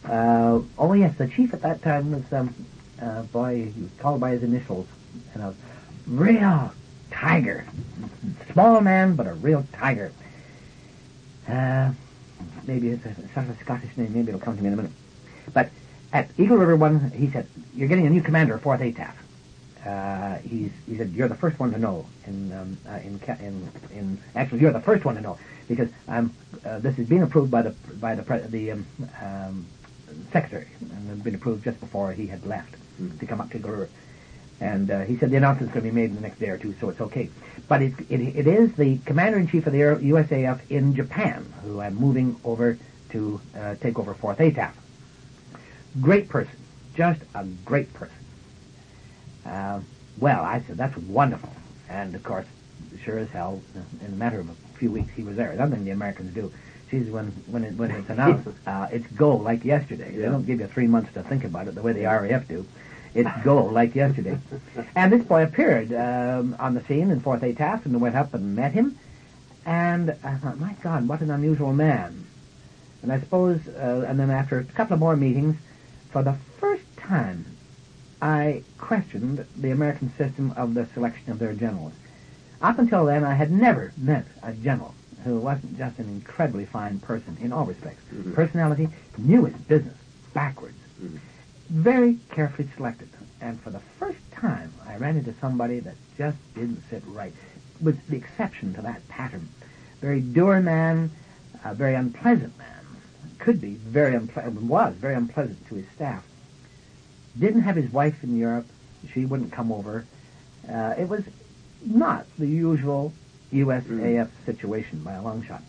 Oh yes, the chief at that time was boy. He was called by his initials, and a real tiger, small man but a real tiger. Maybe it's a sort of a Scottish name. Maybe it'll come to me in a minute. But at Eagle River one, he said, "You're getting a new commander of 4th ATAF." He said, "You're the first one to know." Actually, you're the first one to know because this has been approved by the secretary, and it's been approved just before he had left to come up to Eagle River. And he said the announcement's going to be made in the next day or two, so it's okay. But it is the commander-in-chief of the USAF in Japan who I'm moving over to take over 4th ATAF. Great person, just a great person. Well, I said, that's wonderful. And, of course, sure as hell, in a matter of a few weeks, he was there. Another thing the Americans do, geez, when it's announced, it's go like yesterday. They don't give you 3 months to think about it the way the RAF do. It's go like yesterday. And this boy appeared on the scene in 4th ATAF, and went up and met him. And I thought, my God, what an unusual man. And I suppose, and then after a couple of more meetings, for the first time, I questioned the American system of the selection of their generals. Up until then, I had never met a general who wasn't just an incredibly fine person in all respects. Mm-hmm. Personality, knew his business backwards. Mm-hmm. Very carefully selected. And for the first time, I ran into somebody that just didn't sit right. With the exception to that pattern. Very dour man, a very unpleasant man. Could be very unpleasant, was very unpleasant to his staff. Didn't have his wife in Europe. She wouldn't come over. It was not the usual USAF situation by a long shot.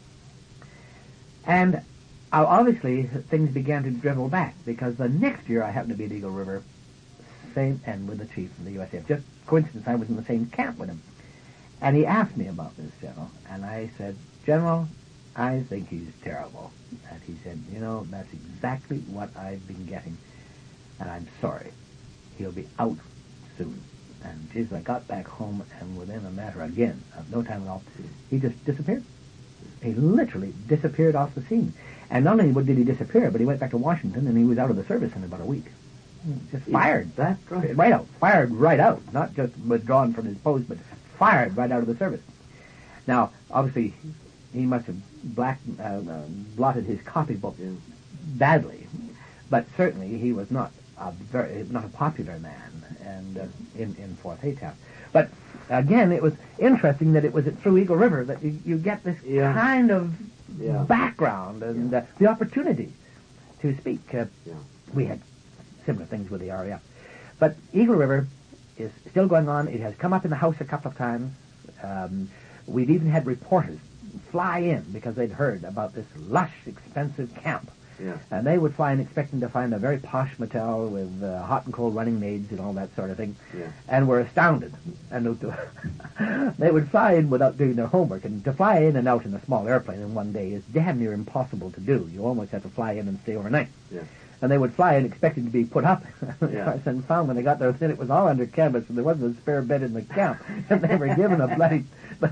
And obviously things began to drivel back because the next year I happened to be at Eagle River, same and with the chief of the USAF. Just coincidence, I was in the same camp with him. And he asked me about this general, and I said, "General, I think he's terrible." And he said, "You know, that's exactly what I've been getting. And I'm sorry. He'll be out soon." And geez, I got back home, and within a matter, again, of no time at all, he just disappeared. He literally disappeared off the scene. And not only did he disappear, but he went back to Washington, and he was out of the service in about a week. Just fired. That's right. Right out. Fired right out. Not just withdrawn from his post, but fired right out of the service. Now, obviously, he must have blotted his copybook badly, but certainly he was not a popular man, and in 4th ATAF. But again, it was interesting that it was through Eagle River that you get this kind of background and the opportunity to speak. We had similar things with the RAF, but Eagle River is still going on. It has come up in the House a couple of times. We've even had reporters fly in because they'd heard about this lush, expensive camp. Yeah. And they would fly in expecting to find a very posh motel with hot and cold running maids and all that sort of thing, and were astounded. And they would fly in without doing their homework. And to fly in and out in a small airplane in one day is damn near impossible to do. You almost have to fly in and stay overnight. Yeah. And they would fly in expecting to be put up, and found when they got there that it was all under canvas, and there wasn't a spare bed in the camp. And they were given a bloody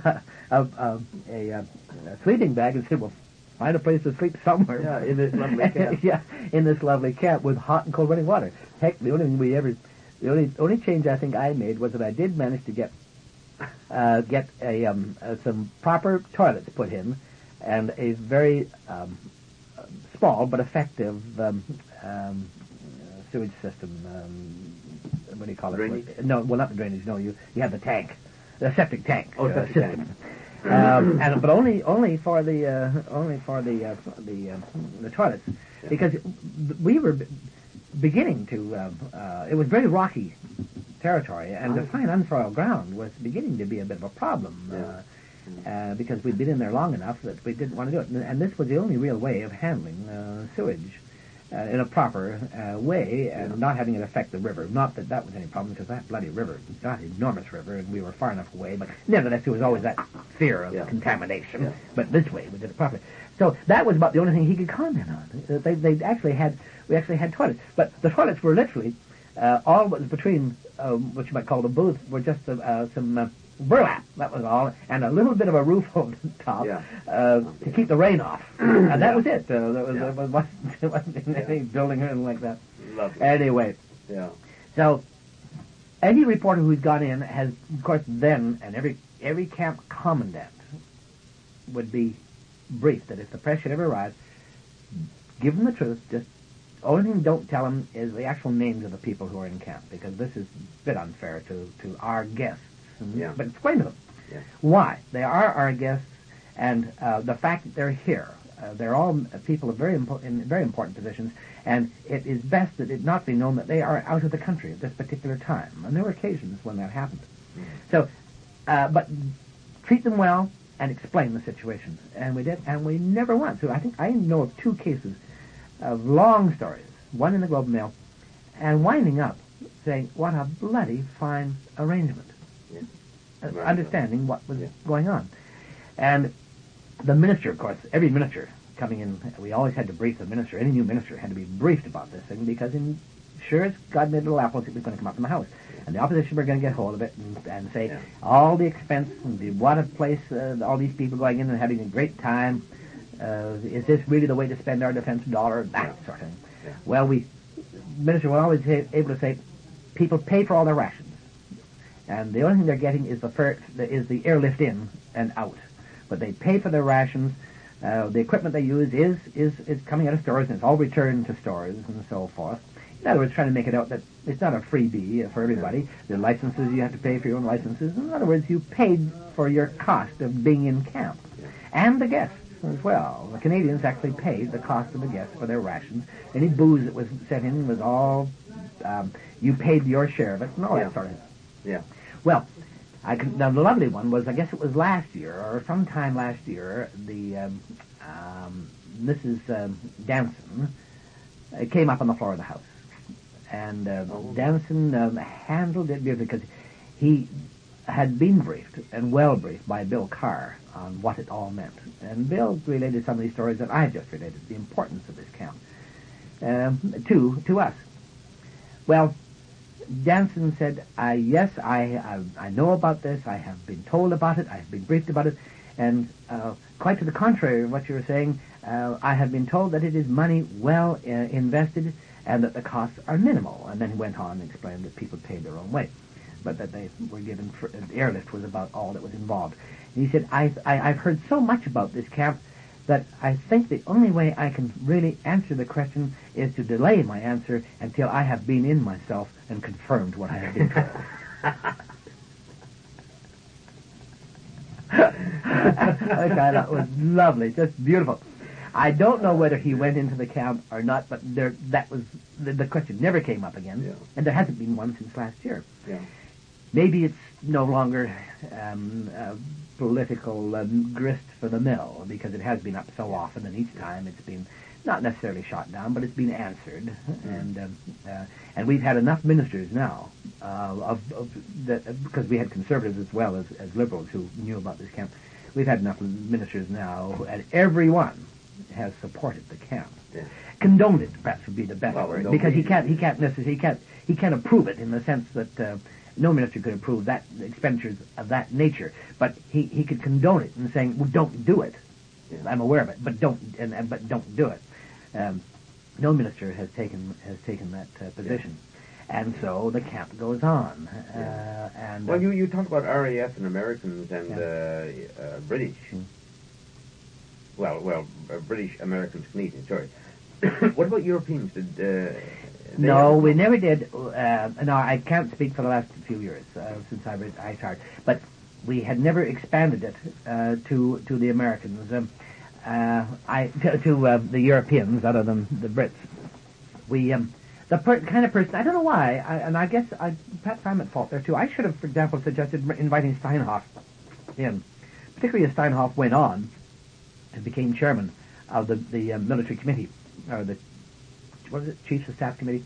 a sleeping bag and said, "Well, find a place to sleep somewhere." Yeah, in this lovely camp. In this lovely camp with hot and cold running water. Heck, the only change I think I made was that I did manage to get some proper toilets put in, and a very small but effective sewage system. What do you call it? Drainage? No, well, not the drainage. No, you have the tank, the septic tank septic system. tank. But only for the toilets, because we were beginning to. It was very rocky territory, and to find unsoiled ground was beginning to be a bit of a problem. Because we'd been in there long enough that we didn't want to do it, and this was the only real way of handling sewage in a proper way, and not having it affect the river. Not that that was any problem, because that bloody river, that enormous river, and we were far enough away, but nevertheless there was always that fear of contamination. Yeah. But this way we did it properly. So that was about the only thing he could comment on. We actually had toilets, but the toilets were literally all that was between what you might call the booth were just some burlap, that was all, and a little bit of a roof over the top to keep the rain off. And that was it. There wasn't any building or anything like that. Lovely. Anyway. Yeah. So, any reporter who's gone in has, of course, then, and every camp commandant would be briefed that if the press should ever arrive, give them the truth. Just only thing don't tell them is the actual names of the people who are in camp, because this is a bit unfair to our guests. But explain to them why they are our guests, and the fact that they're here. They're all people of in very important positions, and it is best that it not be known that they are out of the country at this particular time. And there were occasions when that happened. So, but treat them well and explain the situation. And we did, and we never once. So I know of 2 cases of long stories, one in the Globe and Mail, and winding up saying, what a bloody fine arrangement. Understanding what was going on. And the minister, of course, every minister coming in, we always had to brief the minister. Any new minister had to be briefed about this thing, because sure as God made little apples, it was going to come up in the House. And the opposition were going to get hold of it and say, all the expense, and what a place, all these people going in and having a great time, is this really the way to spend our defense dollar? That sort of thing. Well, minister was always able to say, people pay for all their rations. And the only thing they're getting is the airlift in and out. But they pay for their rations. The equipment they use is coming out of stores, and it's all returned to stores and so forth. In other words, trying to make it out that it's not a freebie for everybody. The licenses, you have to pay for your own licenses. In other words, you paid for your cost of being in camp. And the guests as well. The Canadians actually paid the cost of the guests for their rations. Any booze that was sent in was all, you paid your share of it, and all that sort of thing. Yeah. Well, the lovely one was, I guess it was last year, or sometime last year, the Mrs. Danson came up on the floor of the House. And Danson handled it beautifully, because he had been briefed, and well briefed, by Bill Carr on what it all meant. And Bill related some of these stories that I just related, the importance of this camp, to us. Well, Danson said, yes, I know about this, I have been told about it, I have been briefed about it, and quite to the contrary of what you were saying, I have been told that it is money well invested, and that the costs are minimal. And then he went on and explained that people paid their own way, but that they were given, the airlift was about all that was involved. And he said, I've heard so much about this camp that I think the only way I can really answer the question is to delay my answer until I have been in myself and confirmed what I have been told. I thought that was lovely, just beautiful. I don't know whether he went into the camp or not, but that was the question never came up again, and there hasn't been one since last year. Maybe it's no longer political grist for the mill, because it has been up so often, and each time it's been not necessarily shot down, but it's been answered. And we've had enough ministers now, because we had conservatives as well as liberals who knew about this camp. We've had enough ministers now, and everyone has supported the camp. Condoned it, perhaps, would be the best word, because he can't approve it in the sense that no minister could approve that expenditures of that nature, but he could condone it in saying, well, don't do it. I'm aware of it, but don't do it. No minister has taken that position, and so the camp goes on. And well, you talk about RAF and Americans and British. Well, British, Americans, Canadians. Sorry. What about Europeans? No, we never did. No, I can't speak for the last few years since I retired, but we had never expanded it to the Americans. To the Europeans, other than the Brits. We the kind of person, I don't know why, and I guess perhaps I'm at fault there too. I should have, for example, suggested inviting Steinhoff in, particularly as Steinhoff went on and became chairman of the military committee, or the Chiefs of Staff Committee.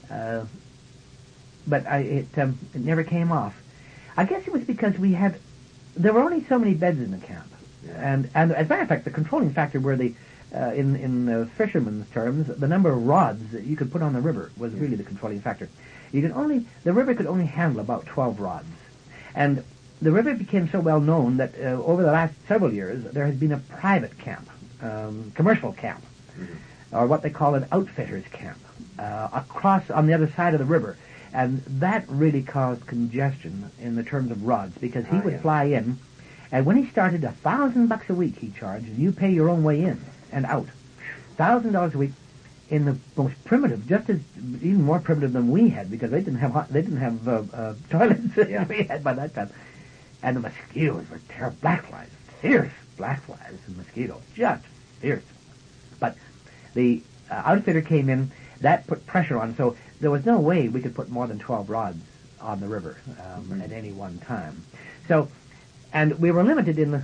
But it never came off. I guess it was because there were only so many beds in the camp. And as a matter of fact, the controlling factor were in fishermen's terms, the number of rods that you could put on the river was really the controlling factor. The river could only handle about 12 rods. And the river became so well known that over the last several years there has been a private camp, commercial camp, or what they call an outfitters camp, across on the other side of the river. And that really caused congestion in the terms of rods, because he would fly in, and when he started, $1,000 a week he charged, and you pay your own way in and out. $1,000 a week in the most primitive, just as even more primitive than we had, because they didn't have toilets as we had by that time. And the mosquitoes were terrible, black flies, fierce black flies and mosquitoes, just fierce. But the outfitter came in, that put pressure on, so there was no way we could put more than 12 rods on the river at any one time. So, and we were limited in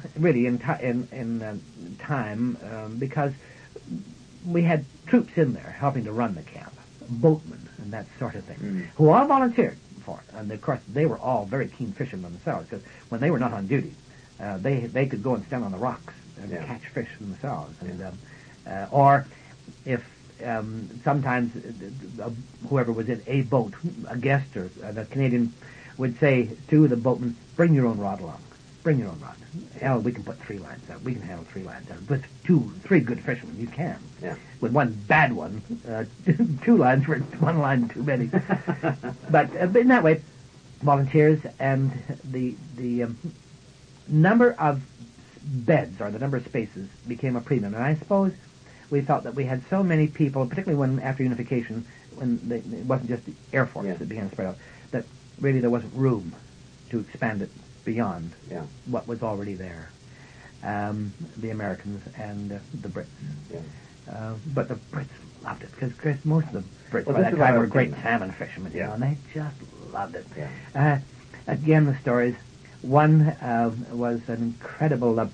time because we had troops in there helping to run the camp, boatmen and that sort of thing, who all volunteered for it. And of course, they were all very keen fishermen themselves, because when they were not on duty, they could go and stand on the rocks and catch fish themselves. And or if sometimes whoever was in a boat, a guest or the Canadian, would say to the boatman, "Bring your own rod along. Bring your own rod. Hell, we can put 3 lines out. We can handle 3 lines out. With 3 good fishermen, you can. Yeah. With one bad one, 2 lines for 1 line too many." But in that way, volunteers, and the number of beds, or the number of spaces, became a premium. And I suppose we felt that we had so many people, particularly when after unification, when it wasn't just the Air Force that began to spread out, that really there wasn't room to expand it beyond what was already there. The Americans and the Brits. Yeah. But the Brits loved it, because most of the Brits by that time were great salmon fishermen, you know, and they just loved it. Yeah. Again, the stories. One was an incredible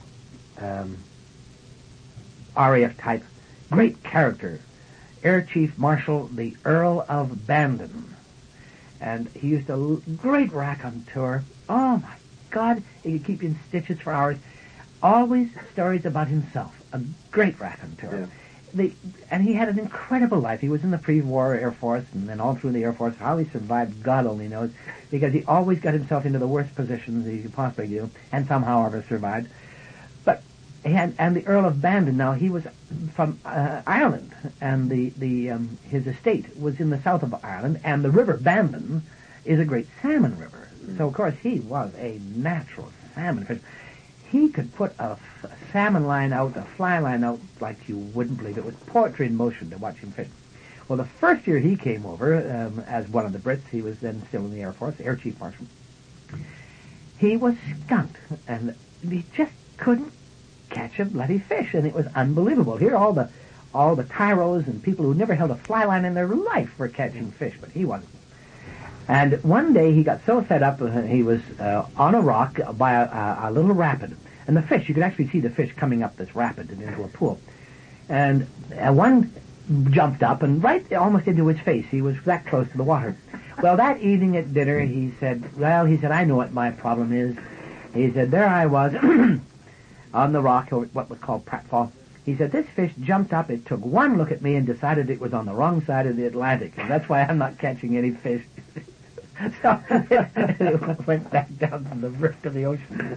RAF type, great character, Air Chief Marshal the Earl of Bandon. And he used a great raconteur. Oh my God, he could keep you in stitches for hours. Always stories about himself. A great raconteur. Yeah. And he had an incredible life. He was in the pre-war Air Force, and then all through the Air Force. How he survived, God only knows, because he always got himself into the worst positions he could possibly do, and somehow ever survived. But and the Earl of Bandon, now he was from Ireland, and his estate was in the south of Ireland, and the River Bandon is a great salmon river. So of course he was a natural salmon fisher. He could put a salmon line out, a fly line out, like you wouldn't believe. It was poetry in motion to watch him fish. Well, the first year he came over as one of the Brits, he was then still in the Air Force, Air Chief Marshal. He was skunked, and he just couldn't catch a bloody fish, and it was unbelievable. Here, all the tyros and people who never held a fly line in their life were catching fish, but he wasn't. And one day he got so fed up, he was on a rock by a little rapid, and the fish, you could actually see the fish coming up this rapid and into a pool. And one jumped up and right almost into his face. He was that close to the water. Well, that evening at dinner, he said, I know what my problem is. He said, there I was on the rock, or what was called pratfall. He said, this fish jumped up, it took one look at me and decided it was on the wrong side of the Atlantic, and that's why I'm not catching any fish. So it went back down to the rift of the ocean.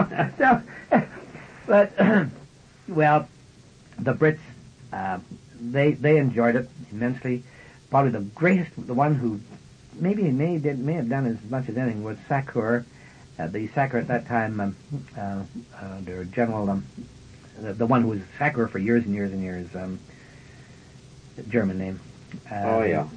But well, the Brits, they enjoyed it immensely. Probably the one who may have done as much as anything was Sakur. The Sakur at that time, their general, the one who was Sakur for years and years and years, German name. Dear.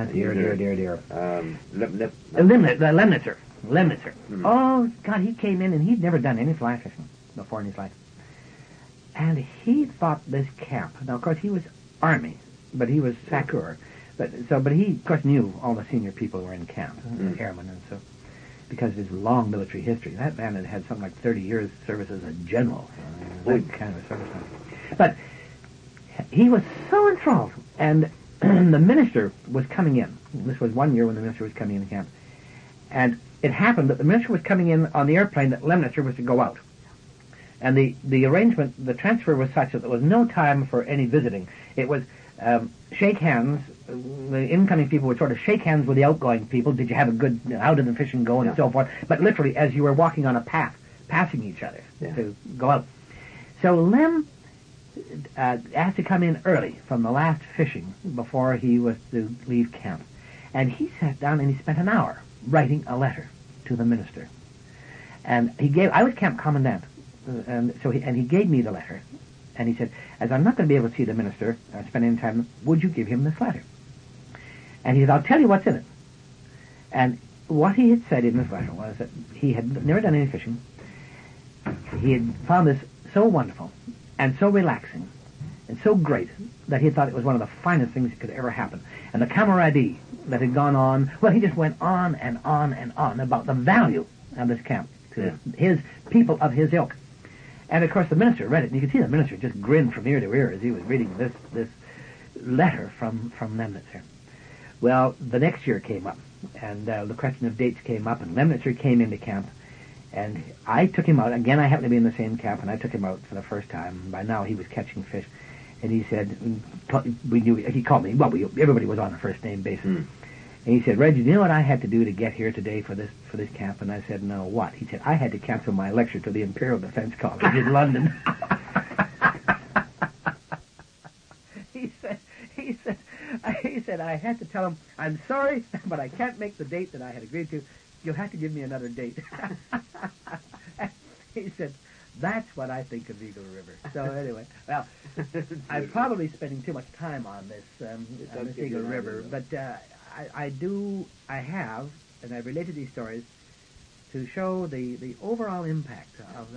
Lemnitzer. Mm-hmm. Oh, God, he came in and he'd never done any fly fishing before in his life. And he thought this camp, now of course he was Army, but he was Sakur. But he, of course, knew all the senior people who were in camp, airmen and so, because of his long military history. That man had something like 30 years service as a general. That kind of a service. But he was so enthralled, and the minister was coming in. This was one year when the minister was coming in the camp. And it happened that the minister was coming in on the airplane that Lemnitzer was to go out. And the arrangement, the transfer was such that there was no time for any visiting. It was shake hands. The incoming people would sort of shake hands with the outgoing people. Did you have a good, how did the fishing go, and so forth. But literally, as you were walking on a path, passing each other to go out. So Lem asked to come in early from the last fishing before he was to leave camp. And he sat down and he spent an hour writing a letter to the minister. And I was camp commandant, and he gave me the letter. And he said, as I'm not going to be able to see the minister or spend any time, would you give him this letter? And he said, I'll tell you what's in it. And what he had said in this letter was that he had never done any fishing. He had found this so wonderful and so relaxing and so great that he thought it was one of the finest things that could ever happen. And the camaraderie that had gone on, well, he just went on and on and on about the value of this camp to his people of his ilk. And, of course, the minister read it, and you could see the minister just grin from ear to ear as he was reading this letter from Lemnitzer. Well, the next year came up, and the question of dates came up, and Lemnitzer came into camp, and I took him out. Again, I happened to be in the same camp, and I took him out for the first time. By now, he was catching fish, and he said, he called me, well, everybody was on a first-name basis. And he said, Reggie, do you know what I had to do to get here today for this camp? And I said, no, what? He said, I had to cancel my lecture to the Imperial Defense College in London. He said, I had to tell him, I'm sorry, but I can't make the date that I had agreed to. You'll have to give me another date. He said, that's what I think of Eagle River. So anyway, well, I'm probably spending too much time on this Eagle River, but I have, and I've related these stories to show the overall impact of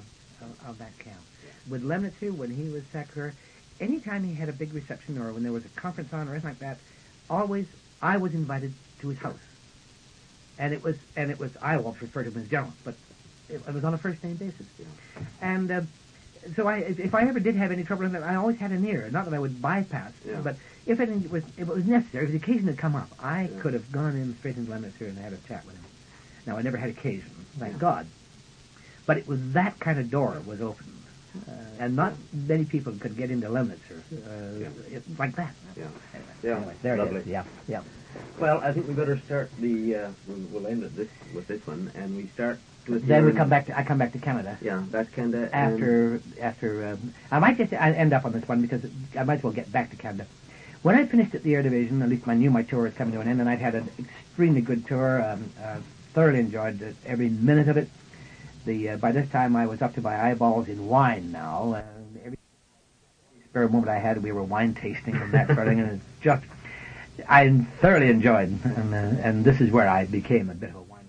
that camp. With Lemnitzer, when he was secretary, anytime he had a big reception or when there was a conference on or anything like that, always I was invited to his house. And it was I won't refer to him as general, but it was on a first name basis. And so if I ever did have any trouble in that, I always had an ear. Not that I would bypass, but if it was necessary, if the occasion had come up, I could have gone in straight into Lemnitzer and had a chat with him. Now, I never had occasion, thank God. But it was that kind of door was opened. And not many people could get into Lemnitzer like that. Anyway, there lovely. it is. Yeah. Well, I think we better start we'll end it with this one, and we start with then I come back to Canada. Yeah, back to Canada. After I might just end up on this one because I might as well get back to Canada. When I finished at the Air Division, at least I knew my tour was coming to an end, and I'd had an extremely good tour. Thoroughly enjoyed every minute of it. By this time, I was up to my eyeballs in wine now. Every spare moment I had, we were wine tasting and that sort of thing, and it's just I thoroughly enjoyed, and this is where I became a bit of a wine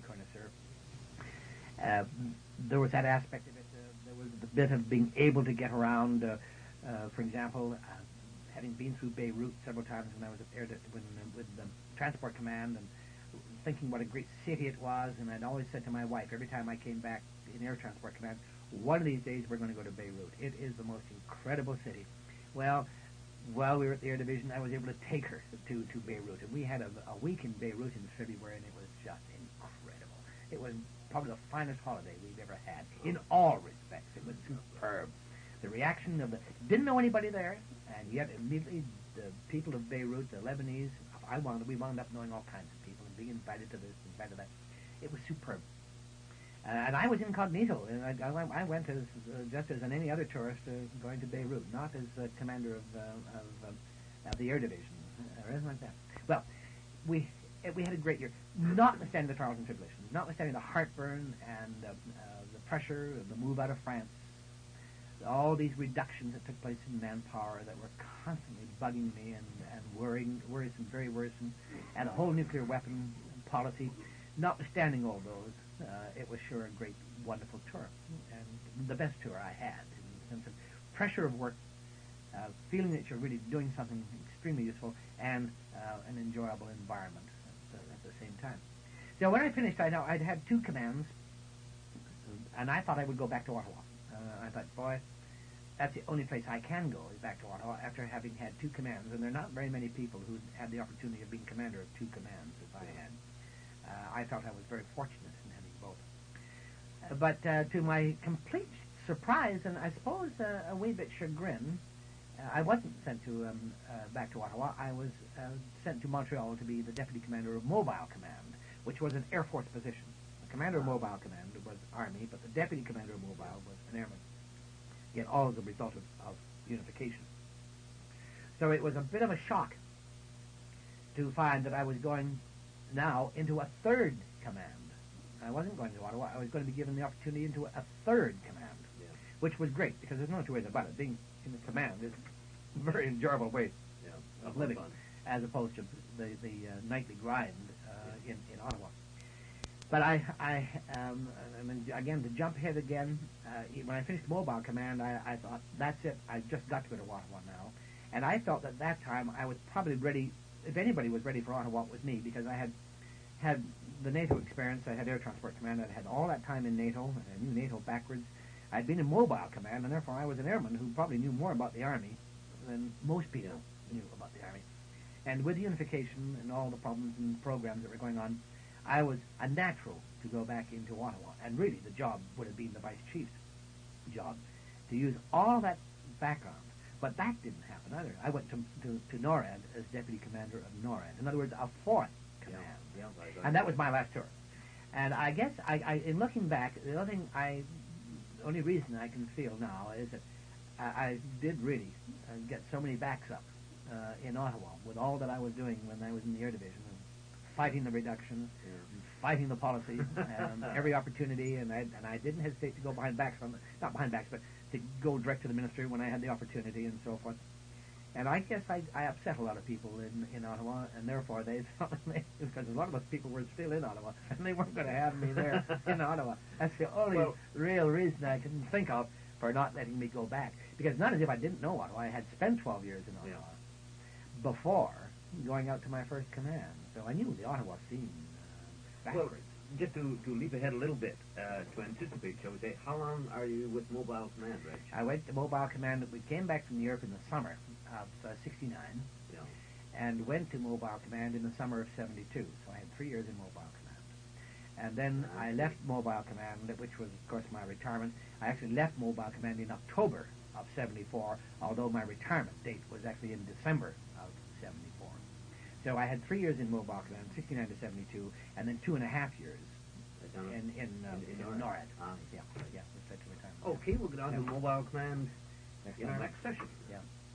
connoisseur. There was that aspect of it. There was the bit of being able to get around. For example, having been through Beirut several times when I was with the Transport Command, and thinking what a great city it was, and I'd always said to my wife every time I came back in Air Transport Command, one of these days we're going to go to Beirut. It is the most incredible city. Well, while we were at the Air Division, I was able to take her to Beirut, and we had a week in Beirut in February, and it was just incredible. It was probably the finest holiday we've ever had, in all respects. It was superb. The reaction of didn't know anybody there, and yet immediately the people of Beirut, the Lebanese, we wound up knowing all kinds of people and being invited to this, invited to that. It was superb. And I was incognito, and I went as just as any other tourist going to Beirut, not as commander of the Air Division or anything like that. Well, we had a great year, notwithstanding the trials and tribulations, notwithstanding the heartburn and the pressure of the move out of France, all these reductions that took place in manpower that were constantly bugging me and worrisome, very worrisome, and the whole nuclear weapon policy. Notwithstanding all those, it was sure a great, wonderful tour, and the best tour I had in the sense of pressure of work, feeling that you're really doing something extremely useful, and an enjoyable environment at the same time. So when I finished, I'd had 2 commands, and I thought I would go back to Ottawa. I thought, boy, that's the only place I can go is back to Ottawa after having had 2 commands, and there are not very many people who had the opportunity of being commander of 2 commands as I had. I felt I was very fortunate in having both. But to my complete surprise, and I suppose a wee bit chagrin, I wasn't sent to back to Ottawa. I was sent to Montreal to be the deputy commander of Mobile Command, which was an Air Force position. The commander of Mobile Command was Army, but the deputy commander of Mobile was an airman. Yet all as a result of unification. So it was a bit of a shock to find that I was going now into a third command. I wasn't going to Ottawa. I was going to be given the opportunity into a third command, which was great because there's no two ways about it. Being in the command is a very enjoyable way of living, as opposed to the nightly grind in Ottawa. But I mean, again, to jump ahead again, when I finished Mobile Command, I thought, that's it. I've just got to go to Ottawa now. And I felt at that time I was probably ready, if anybody was ready for Ottawa, it was me, because I had the NATO experience. I had Air Transport Command. I'd had all that time in NATO, and I knew NATO backwards. I'd been in Mobile Command, and therefore I was an airman who probably knew more about the Army than most people knew about the Army. And with unification and all the problems and programs that were going on, I was a natural to go back into Ottawa. And really, the job would have been the vice chief's job, to use all that background. But that didn't happen either. I went to NORAD as deputy commander of NORAD. In other words, a fourth command. And that was my last tour. And I guess, in looking back, the only reason I can feel now is that I did really get so many backs up in Ottawa with all that I was doing when I was in the Air Division, fighting the reduction, fighting the policy, every opportunity, and I didn't hesitate to go behind backs, not behind backs, but to go direct to the ministry when I had the opportunity and so forth. And I guess I upset a lot of people in Ottawa, and therefore they thought, because a lot of those people were still in Ottawa, and they weren't going to have me there in Ottawa. That's the only real reason I can think of for not letting me go back. Because not as if I didn't know Ottawa. I had spent 12 years in Ottawa before going out to my first command. So I knew the Ottawa scene backwards. Well, just to leap ahead a little bit, to anticipate, shall we say, how long are you with Mobile Command, Reg? I went to Mobile Command. We came back from Europe in the summer of '69, and went to Mobile Command in the summer of '72. So I had 3 years in Mobile Command. And then I left Mobile Command, which was, of course, my retirement. I actually left Mobile Command in October of '74, although my retirement date was actually in December of '74. So I had 3 years in Mobile Command, '69 to '72, and then 2.5 years in NORAD. Ah. Yeah, with retirement. Okay, we'll get on to Mobile Command in our next session. Yeah.